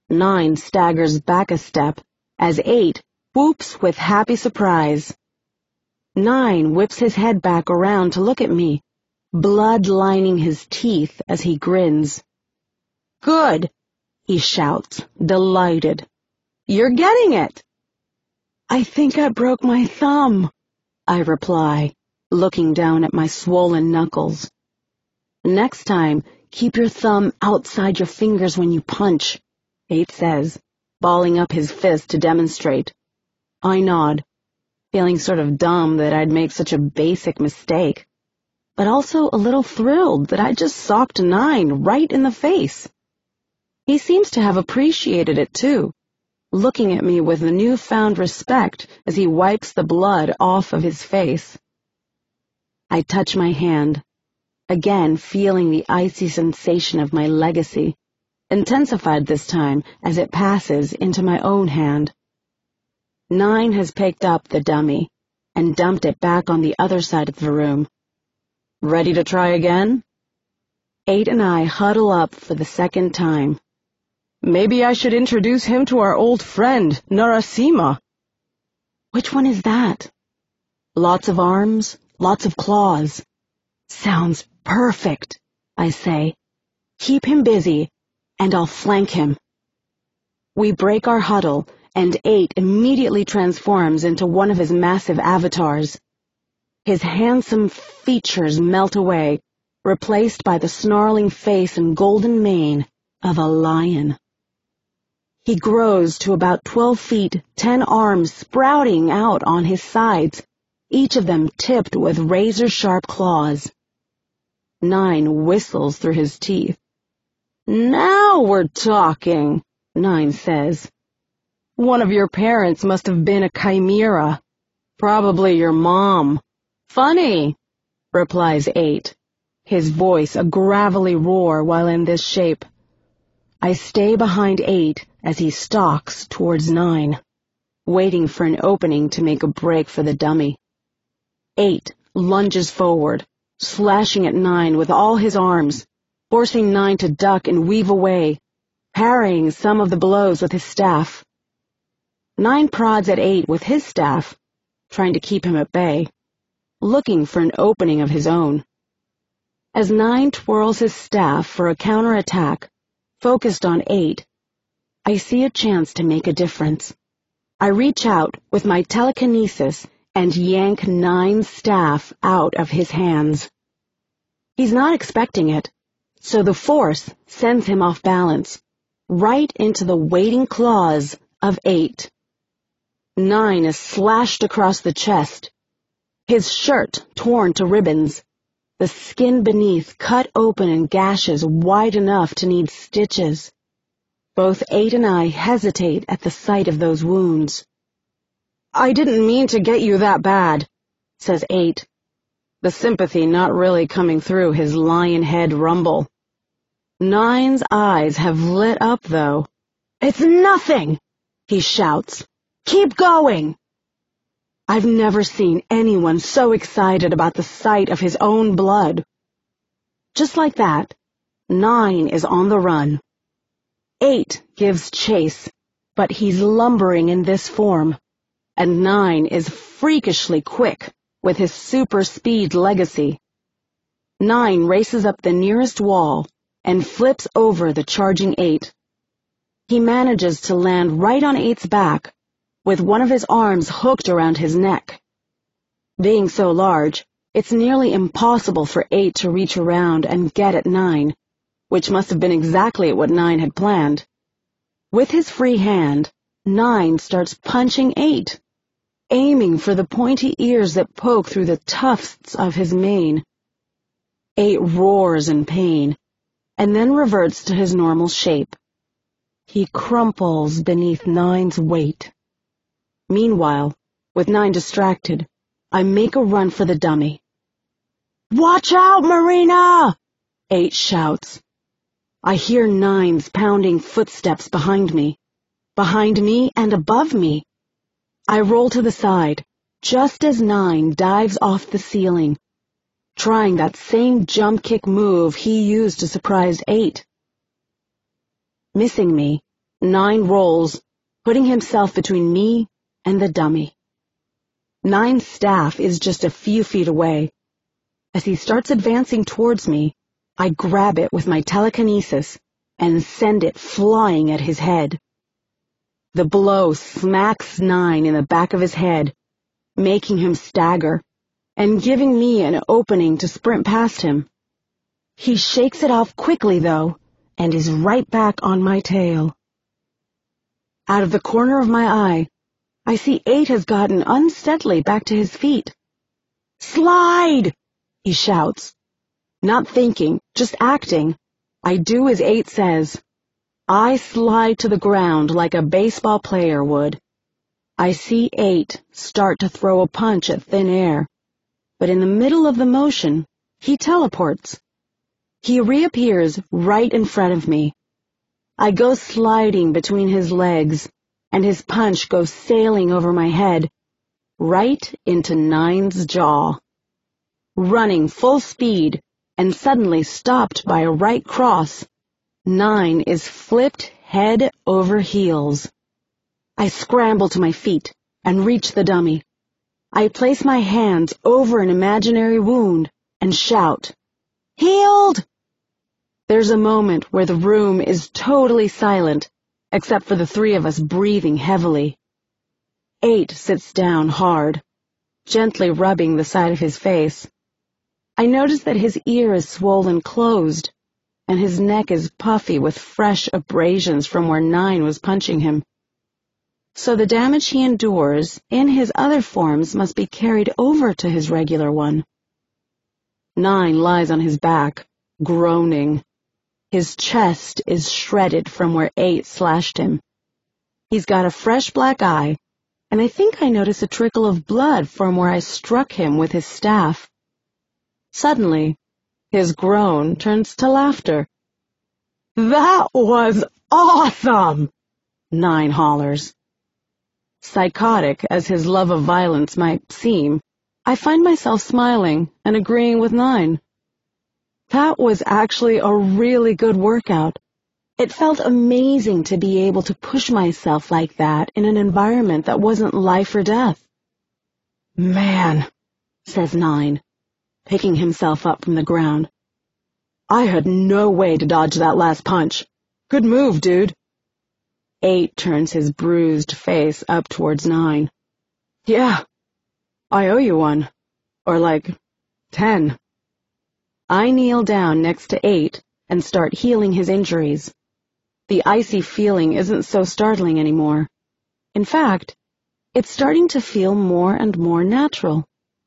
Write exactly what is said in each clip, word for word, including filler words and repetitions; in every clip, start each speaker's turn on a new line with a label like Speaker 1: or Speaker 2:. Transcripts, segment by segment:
Speaker 1: Nine staggers back a step as Eight whoops with happy surprise. Nine whips his head back around to look at me, blood lining his teeth as he grins. "Good," he shouts, delighted. "You're getting it." "I think I broke my thumb," I reply, looking down at my swollen knuckles. "Next time, keep your thumb outside your fingers when you punch," Eight says, balling up his fist to demonstrate. I nod, feeling sort of dumb that I'd make such a basic mistake, but also a little thrilled that I'd just socked Nine right in the face. He seems to have appreciated it too, looking at me with a newfound respect as he wipes the blood off of his face. I touch my hand, again feeling the icy sensation of my legacy, intensified this time as it passes into my own hand. Nine has picked up the dummy and dumped it back on the other side of the room. Ready to try again? Eight and I huddle up for the second time. "Maybe I should introduce him to our old friend, Narasimha." "Which one is that?" "Lots of arms, lots of claws." "Sounds perfect," I say. "Keep him busy, and I'll flank him." We break our huddle, and Eight immediately transforms into one of his massive avatars. His handsome features melt away, replaced by the snarling face and golden mane of a lion. He grows to about twelve feet, ten arms sprouting out on his sides, each of them tipped with razor-sharp claws. Nine whistles through his teeth. "Now we're talking," Nine says. "One of your parents must have been a chimera. Probably your mom." "Funny," replies Eight, his voice a gravelly roar while in this shape. I stay behind Eight as he stalks towards Nine, waiting for an opening to make a break for the dummy. Eight lunges forward, slashing at Nine with all his arms, forcing Nine to duck and weave away, parrying some of the blows with his staff. Nine prods at Eight with his staff, trying to keep him at bay, looking for an opening of his own. As Nine twirls his staff for a counterattack, focused on Eight, I see a chance to make a difference. I reach out with my telekinesis and yank Nine's staff out of his hands. He's not expecting it, so the force sends him off balance, right into the waiting claws of Eight. Nine is slashed across the chest, his shirt torn to ribbons, the skin beneath cut open in gashes wide enough to need stitches. Both Eight and I hesitate at the sight of those wounds. "I didn't mean to get you that bad," says Eight, the sympathy not really coming through his lion head rumble. Nine's eyes have lit up, though. "It's nothing," he shouts. "Keep going." I've never seen anyone so excited about the sight of his own blood. Just like that, Nine is on the run. Eight gives chase, but he's lumbering in this form, and Nine is freakishly quick with his super speed legacy. Nine races up the nearest wall and flips over the charging Eight. He manages to land right on Eight's back, with one of his arms hooked around his neck. Being so large, it's nearly impossible for Eight to reach around and get at Nine, which must have been exactly what Nine had planned. With his free hand, Nine starts punching Eight, aiming for the pointy ears that poke through the tufts of his mane. Eight roars in pain, and then reverts to his normal shape. He crumples beneath Nine's weight. Meanwhile, with Nine distracted, I make a run for the dummy. "Watch out, Marina!" Eight shouts. I hear Nine's pounding footsteps behind me, behind me and above me. I roll to the side, just as Nine dives off the ceiling, trying that same jump kick move he used to surprise Eight. Missing me, Nine rolls, putting himself between me and the dummy. Nine's staff is just a few feet away. As he starts advancing towards me, I grab it with my telekinesis and send it flying at his head. The blow smacks Nine in the back of his head, making him stagger and giving me an opening to sprint past him. He shakes it off quickly, though, and is right back on my tail. Out of the corner of my eye, I see Eight has gotten unsteadily back to his feet. "Slide!" he shouts. Not thinking, just acting, I do as Eight says. I slide to the ground like a baseball player would. I see Eight start to throw a punch at thin air, but in the middle of the motion, he teleports. He reappears right in front of me. I go sliding between his legs, and his punch goes sailing over my head, right into Nine's jaw. Running full speed, and suddenly stopped by a right cross, Nine is flipped head over heels. I scramble to my feet and reach the dummy. I place my hands over an imaginary wound and shout, "Healed!" There's a moment where the room is totally silent, except for the three of us breathing heavily. Eight sits down hard, gently rubbing the side of his face. I notice that his ear is swollen closed, and his neck is puffy with fresh abrasions from where Nine was punching him. So the damage he endures in his other forms must be carried over to his regular one. Nine lies on his back, groaning. His chest is shredded from where Eight slashed him. He's got a fresh black eye, and I think I notice a trickle of blood from where I struck him with his staff. Suddenly, his groan turns to laughter. "That was awesome!" Nine hollers. Psychotic as his love of violence might seem, I find myself smiling and agreeing with Nine. That was actually a really good workout. It felt amazing to be able to push myself like that in an environment that wasn't life or death. "Man," says Nine, picking himself up from the ground. "I had no way to dodge that last punch. Good move, dude." Eight turns his bruised face up towards Nine. "Yeah, I owe you one. Or like, ten." I kneel down next to Eight and start healing his injuries. The icy feeling isn't so startling anymore. In fact, it's starting to feel more and more natural.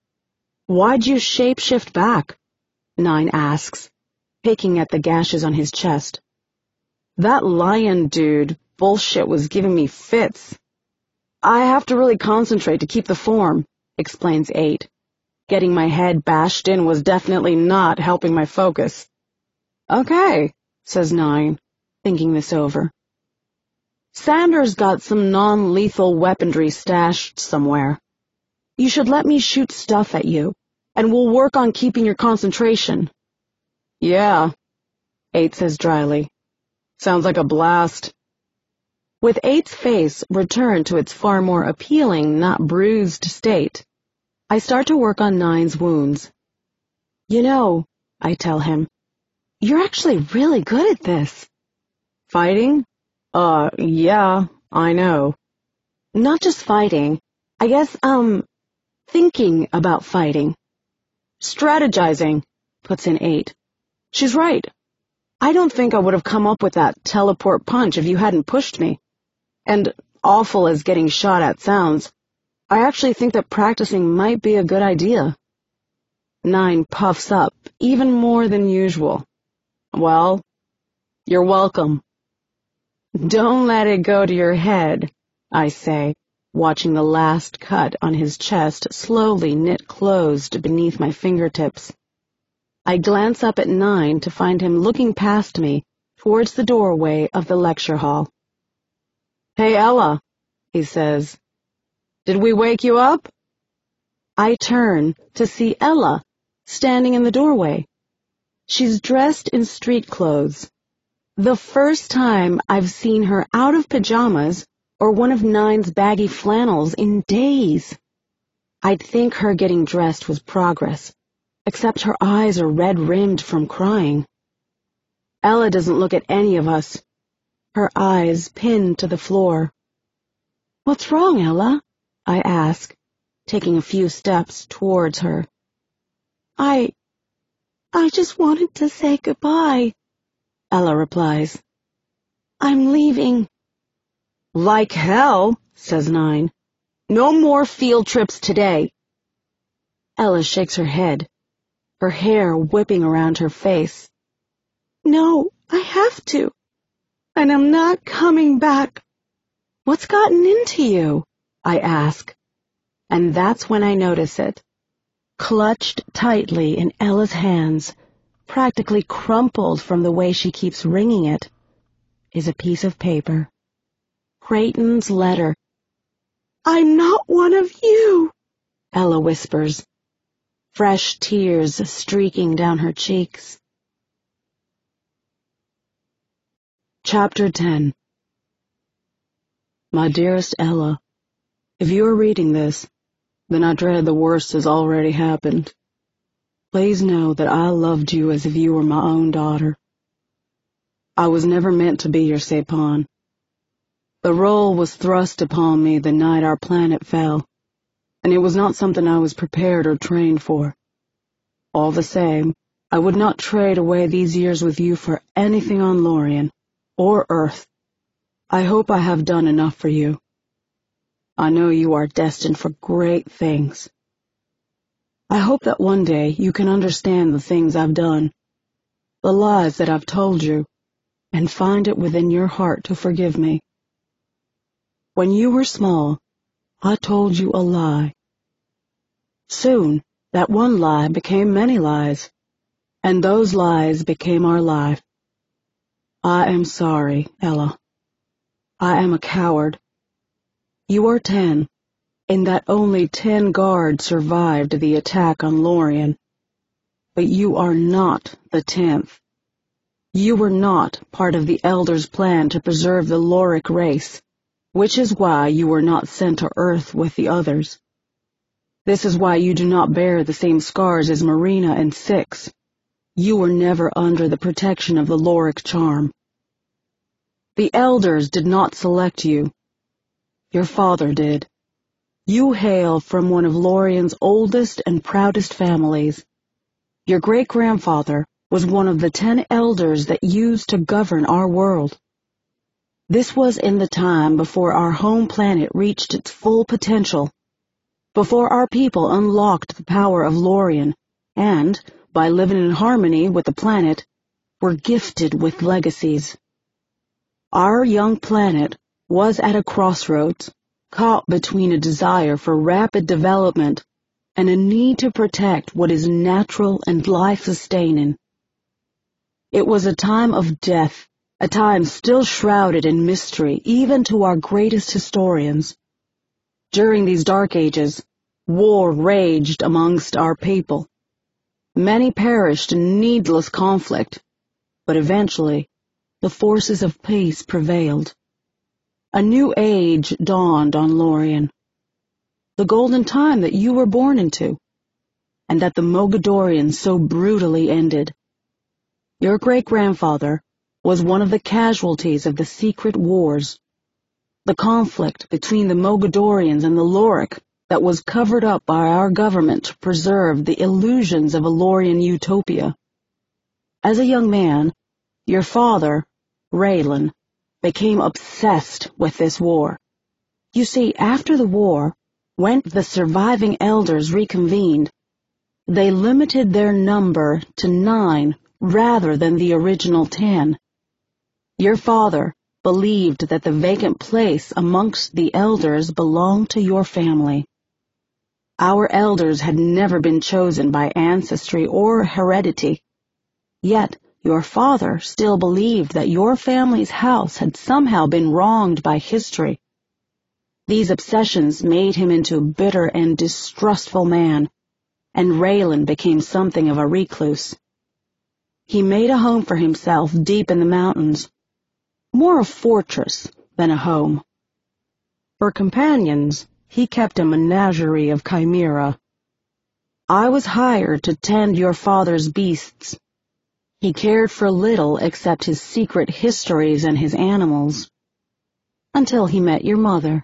Speaker 1: "Why'd you shape-shift back?" Nine asks, picking at the gashes on his chest. "That lion dude bullshit was giving me fits. I have to really concentrate to keep the form," explains Eight. "Getting my head bashed in was definitely not helping my focus." "Okay," says Nine, thinking this over. "Sanders got some non-lethal weaponry stashed somewhere. You should let me shoot stuff at you, and we'll work on keeping your concentration." "Yeah," Eight says dryly. "Sounds like a blast." With Eight's face returned to its far more appealing, not bruised state, I start to work on Nine's wounds. "You know," I tell him, "you're actually really good at this." "Fighting? Uh, yeah, I know." "Not just fighting. I guess, um, thinking about fighting." "Strategizing," puts in Eight. "She's right. I don't think I would have come up with that teleport punch if you hadn't pushed me. And awful as getting shot at sounds, I actually think that practicing might be a good idea." Nine puffs up even more than usual. "Well, you're welcome." "Don't let it go to your head," I say, watching the last cut on his chest slowly knit closed beneath my fingertips. I glance up at Nine to find him looking past me towards the doorway of the lecture hall. "Hey, Ella," he says. "Did we wake you up?" I turn to see Ella standing in the doorway. She's dressed in street clothes. The first time I've seen her out of pajamas or one of Nine's baggy flannels in days. I'd think her getting dressed was progress, except her eyes are red-rimmed from crying. Ella doesn't look at any of us, her eyes pinned to the floor. "What's wrong, Ella?" I ask, taking a few steps towards her. I... I just wanted to say goodbye," Ella replies. "I'm leaving." "Like hell," says Nine. "No more field trips today." Ella shakes her head, her hair whipping around her face. "No, I have to. And I'm not coming back." "What's gotten into you?" I ask. And that's when I notice it. Clutched tightly in Ella's hands, practically crumpled from the way she keeps wringing it, is a piece of paper. Creighton's letter. "I'm not one of you," Ella whispers, fresh tears streaking down her cheeks. Chapter ten. My dearest Ella, if you are reading this, then I dread the worst has already happened. Please know that I loved you as if you were my own daughter. I was never meant to be your Sapon. The role was thrust upon me the night our planet fell, and it was not something I was prepared or trained for. All the same, I would not trade away these years with you for anything on Lorien, or Earth. I hope I have done enough for you. I know you are destined for great things. I hope that one day you can understand the things I've done, the lies that I've told you, and find it within your heart to forgive me. When you were small, I told you a lie. Soon, that one lie became many lies, and those lies became our life. I am sorry, Ella. I am a coward. You are ten, in that only ten guards survived the attack on Lorien. But you are not the tenth. You were not part of the Elders' plan to preserve the Loric race, which is why you were not sent to Earth with the others. This is why you do not bear the same scars as Marina and Six. You were never under the protection of the Loric charm. The Elders did not select you. Your father did. You hail from one of Lorien's oldest and proudest families. Your great-grandfather was one of the ten elders that used to govern our world. This was in the time before our home planet reached its full potential, before our people unlocked the power of Lorien, and, by living in harmony with the planet, were gifted with legacies. Our young planet was at a crossroads, caught between a desire for rapid development and a need to protect what is natural and life-sustaining. It was a time of death, a time still shrouded in mystery even to our greatest historians. During these dark ages, war raged amongst our people. Many perished in needless conflict, but eventually the forces of peace prevailed. A new age dawned on Lorien, the golden time that you were born into, and that the Mogadorians so brutally ended. Your great-grandfather was one of the casualties of the secret wars, the conflict between the Mogadorians and the Loric that was covered up by our government to preserve the illusions of a Lorien utopia. As a young man, your father, Raylan, became obsessed with this war. You see, after the war, when the surviving elders reconvened, they limited their number to nine rather than the original ten. Your father believed that the vacant place amongst the elders belonged to your family. Our elders had never been chosen by ancestry or heredity, yet your father still believed that your family's house had somehow been wronged by history. These obsessions made him into a bitter and distrustful man, and Raylan became something of a recluse. he made a home for himself deep in the mountains, more a fortress than a home. For companions, he kept a menagerie of chimera. I was hired to tend your father's beasts. He cared for little except his secret histories and his animals. Until he met your mother.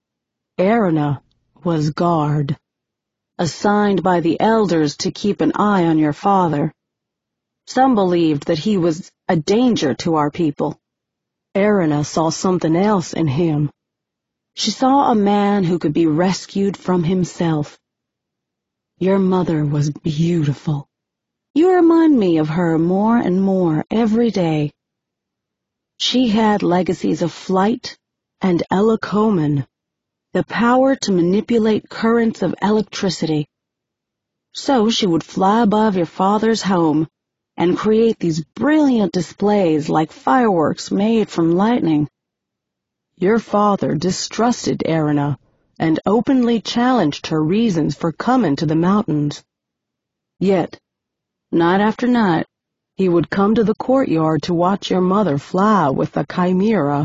Speaker 1: Erina was guard, assigned by the elders to keep an eye on your father. Some believed that he was a danger to our people. Erina saw something else in him. She saw a man who could be rescued from himself. Your mother was beautiful. You remind me of her more and more every day. She had legacies of flight and elecomen, the power to manipulate currents of electricity. So she would fly above your father's home and create these brilliant displays like fireworks made from lightning. Your father distrusted Erina and openly challenged her reasons for coming to the mountains. Yet, night after night, he would come to the courtyard to watch your mother fly with the chimera.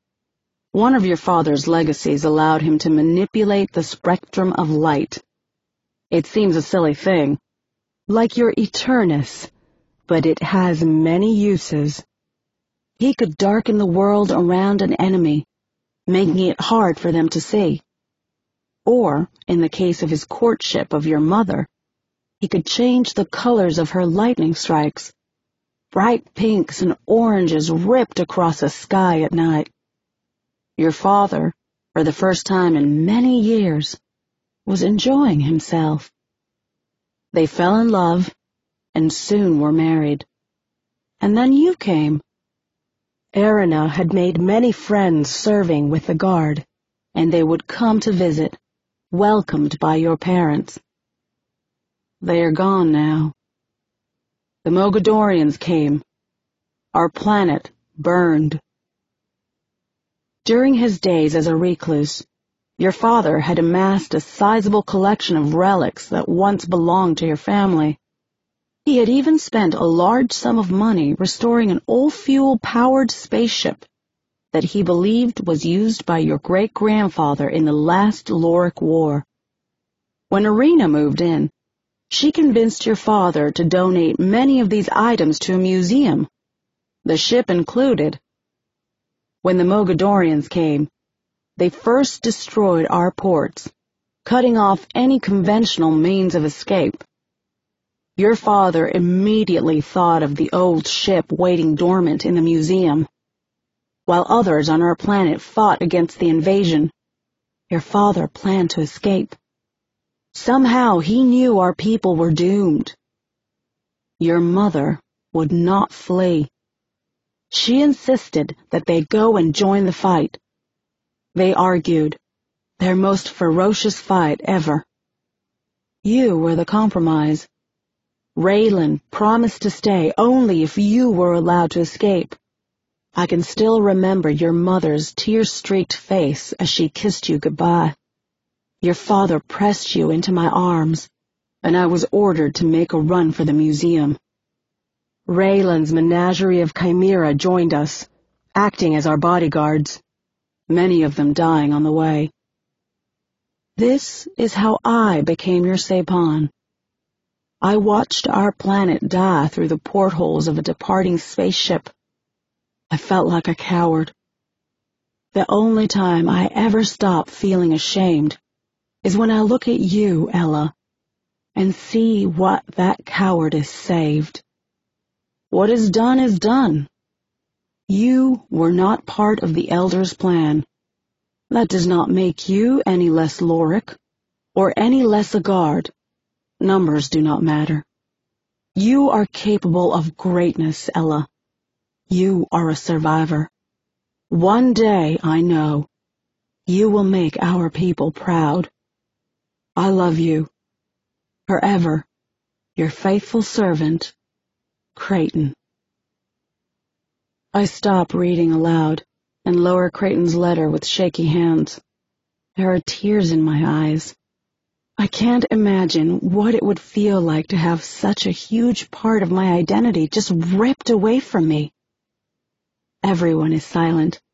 Speaker 1: One of your father's legacies allowed him to manipulate the spectrum of light. It seems a silly thing, like your Eternus, but it has many uses. He could darken the world around an enemy, making it hard for them to see. Or, in the case of his courtship of your mother, he could change the colors of her lightning strikes. Bright pinks and oranges ripped across a sky at night. Your father, for the first time in many years, was enjoying himself. They fell in love and soon were married. And then you came. Erina had made many friends serving with the guard, and they would come to visit, welcomed by your parents. They are gone now. The Mogadorians came. Our planet burned. During his days as a recluse, your father had amassed a sizable collection of relics that once belonged to your family. He had even spent a large sum of money restoring an old fuel-powered spaceship that he believed was used by your great-grandfather in the last Lorik War. When Erina moved in, she convinced your father to donate many of these items to a museum, the ship included. When the Mogadorians came, they first destroyed our ports, cutting off any conventional means of escape. Your father immediately thought of the old ship waiting dormant in the museum. While others on our planet fought against the invasion, your father planned to escape. Somehow he knew our people were doomed. Your mother would not flee. She insisted that they go and join the fight. They argued, their most ferocious fight ever. You were the compromise. Raylan promised to stay only if you were allowed to escape. I can still remember your mother's tear-streaked face as she kissed you goodbye. Your father pressed you into my arms, and I was ordered to make a run for the museum. Raylan's menagerie of chimera joined us, acting as our bodyguards, many of them dying on the way. This is how I became your Sapon. I watched our planet die through the portholes of a departing spaceship. I felt like a coward. The only time I ever stop feeling ashamed is when I look at you, Ella, and see what that cowardice saved. What is done is done. You were not part of the Elder's plan. That does not make you any less Lorik, or any less a guard. Numbers do not matter. You are capable of greatness, Ella. You are a survivor. One day, I know, you will make our people proud. I love you. Forever, your faithful servant, Creighton. I stop reading aloud and lower Creighton's letter with shaky hands. There are tears in my eyes. I can't imagine what it would feel like to have such a huge part of my identity just ripped away from me. Everyone is silent.